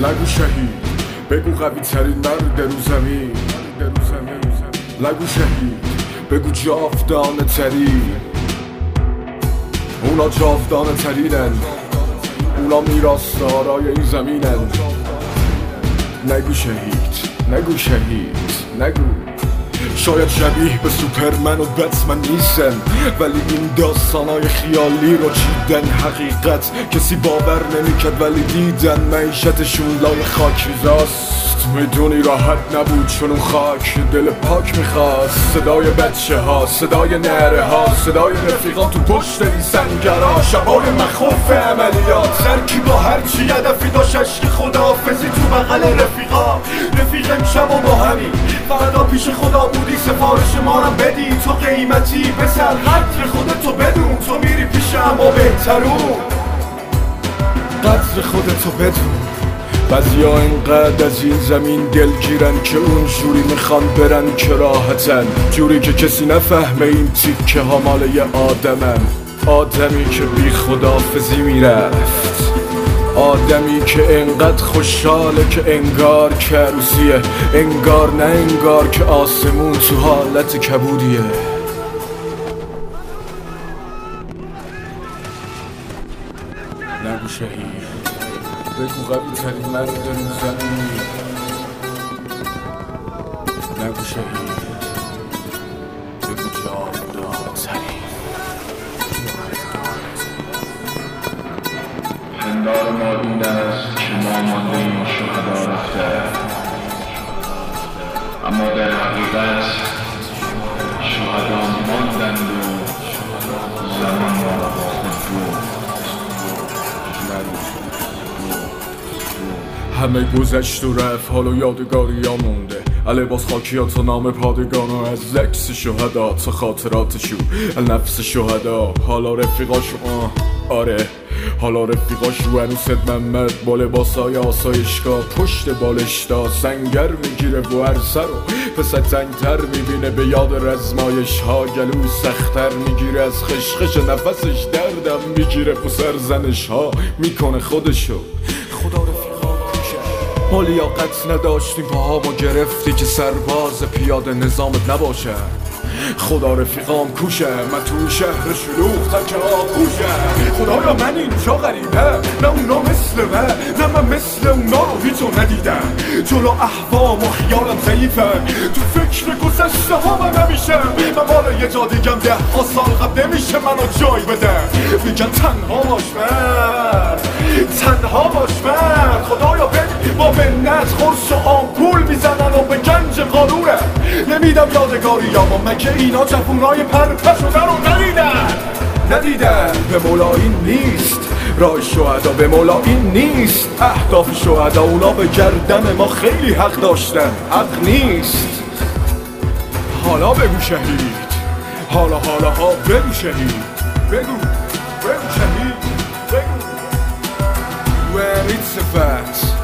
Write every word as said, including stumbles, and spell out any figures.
نگو شهید، بگو قوی ترین مرد رو زمین. نگو شهید، بگو جاودانه ترین. اونا جاودانه ترینن، اونا میراثدارای این زمینن. نگو شهید، نگو شهید، نگو. شاید شبیه به سوپرمن و بتمن نیستن، ولی این داستانای خیالی رو چیدن. حقیقت کسی باور نمیکرد ولی دیدن. معیشتشون لای خاک ریزاست، میدونی راحت نبود چون اون خاک دل پاک میخواست. صدای بچه ها، صدای نره ها، صدای رفیقان تو پشت این سنگرها. شبای مخوف عملیات، سرکی با هرچی هدفی داشت عشق خداحافظی تو بغل رفیقا. رفیق امشب و با همین فردا پیش خدا بودی، سفارش ما رو بدی. تو قیمتی پسر، قدر خودتو بدون. تو میری پیش اما بهترون، قدر خودتو بدون. بعضیا اینقدر از این زمین دلگیرن که اون جوری میخوان برن که راحتن، جوری که کسی نفهمه این تیکه ها مال یه آدمن. آدمی که بی خداحافظی میرفت، آدمی که انقدر خوشحاله که انگار که عروسیه، انگار نه انگار که آسمون تو حالت کبودیه. نگو شهید، بگو قوی ترین مرد رو زمین. نگو شهید، بگو جاودانه ترین. پندار ما این است که ما ماندیم شهدا رفته، اما در حقیقت شهدا ماندند و زمان را خود بود. همه گذشت و رفت، حالا یادگاری ها مونده. لباس خاکیات و نام پادگان و از عکس شهدا تا خاطراتشو نفس شهدا. حالا رفیقاشو آه آره حالا رفیقاشو انوست محمد با لباسای آسایشگاه پشت بالش دا سنگر میگیره و هر سر و پس تنگتر میبینه به یاد رزمایش ها. گلو سختر میگیره از خشخش نفسش، دردم میگیره و سرزنش ها میکنه خودشو. خدا رفیقا کوشه، ما لیاقت نداشتیم پاهامو گرفتی که سرباز پیاده نظامت نباشه. خدا رفیقام کوشه، من تو شهر شلوغ تک آغوشه. خدایا من اینجا غریبه، نه اونا مثل من، نه من مثل اونا رو هیچو ندیدم. جلو احوام و خیالم ضعیفه، تو فکر گذشته ها من نمیشم. من بالا یه جا دیگم ده ها سال قبل نمیشه منو جای بدم. میگن تنها باش مرد، تنها باش مرد. خدایا بگی با منت خورش و آمپول میزنن و به گنج قارونه. نمیدم یادگاری اما مگه اینا جوونای پرپه شده رو ندیدن؟ ندیدن به مولا این نیست راه شهدا، به مولا این نیست اهداف شهدا. اونا به گردن ما خیلی حق داشتن، حق نیست. حالا بگو شهید، حالا حالا ها بگو شهید، بگو بگو شهید، بگو. Where it's a fact